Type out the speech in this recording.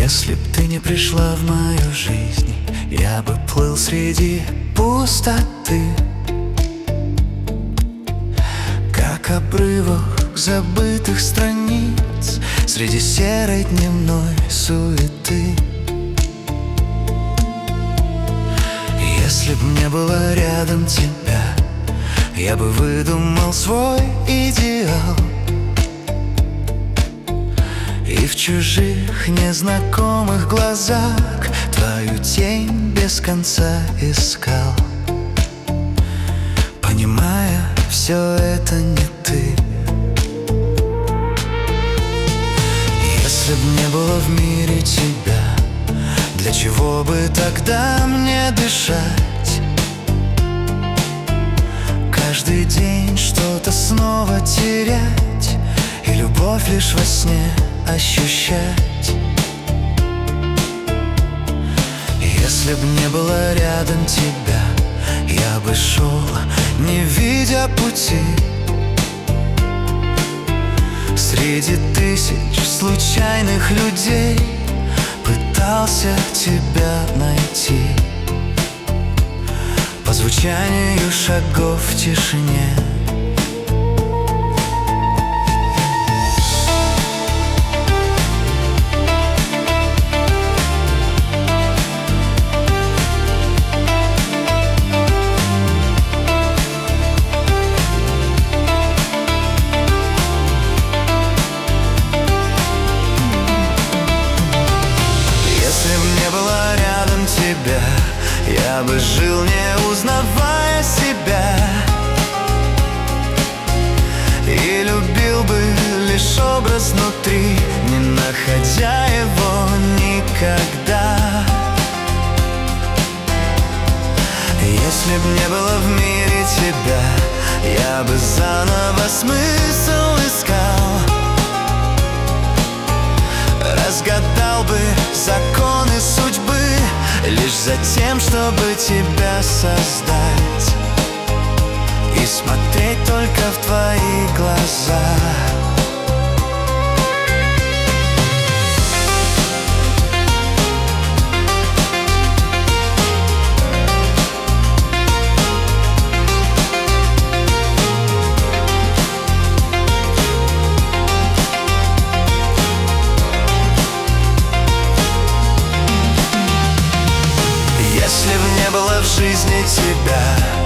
Если б ты не пришла в мою жизнь, я бы плыл среди пустоты, как обрывок забытых страниц среди серой дневной суеты. Если б не было рядом тебя, я бы выдумал свой идеал и в чужих незнакомых глазах твою тень без конца искал, понимая, все это не ты. Если б не было в мире тебя, для чего бы тогда мне дышать? Каждый день что-то снова терять и любовь лишь во сне ощущать. Если б не было рядом тебя, я бы шел, не видя пути, среди тысяч случайных людей пытался тебя найти. По звучанию шагов в тишине. Я бы жил, не узнавая себя, и любил бы лишь образ внутри, не находя его никогда. Если б не было в мире тебя, я бы заново смысл искал, разгадал бы законы судьбы лишь за тем, чтобы тебя создать и смотреть только в твои глаза. Если б не было в жизни тебя,